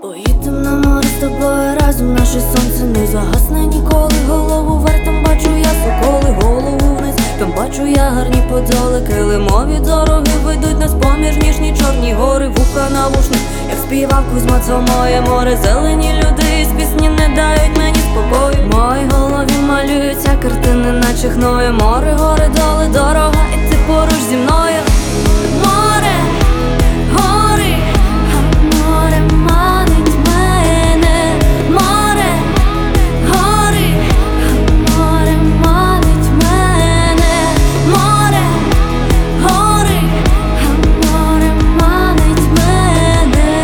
Поїдем на море з тобою разом, наше сонце не загасне ніколи. Голову вверх, там бачу я соколи, голову вниз, там бачу я гарні подоли. Килимові дороги ведуть нас поміж ніжні чорні гори. Вуха навушник, як співав Кузьма, це моє море. Зелені люди із пісні не дають мені спокою. В моїй голові малюються картини, наче хною. Море, гори, доли, дорога, і ти поруч зі мною. Море, гори, а море манить мене. Море, гори, а море манить мене. Море, гори, а море манить мене.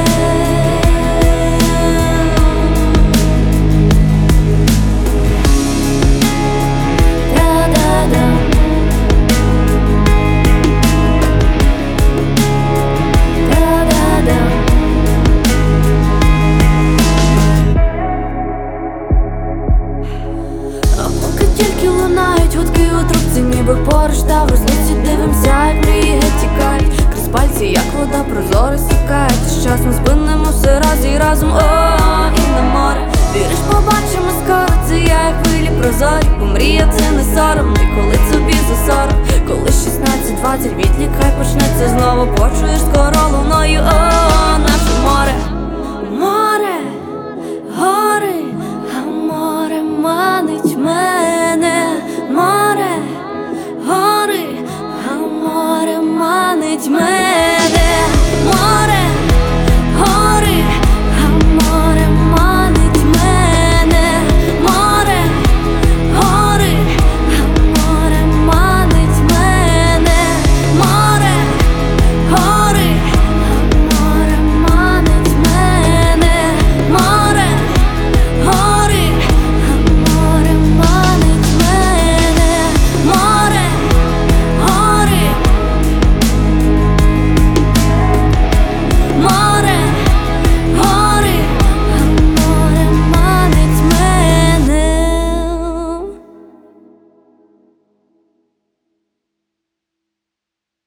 Да-да-да. Тільки лунають гудки у трубці, ніби поруч та в розлуці дивимся, як мрії геть тікають. Крізь пальці, як вода прозоро стікає. З часом спинимо все раз і разом, і на море. Віриш, побачимо скоро, це я, як хвилі прозорі. Бо мрія це не сором, і коли тобі за 40. Коли 16-20 відлік, хай почнеться знову, почуєш скоро луною,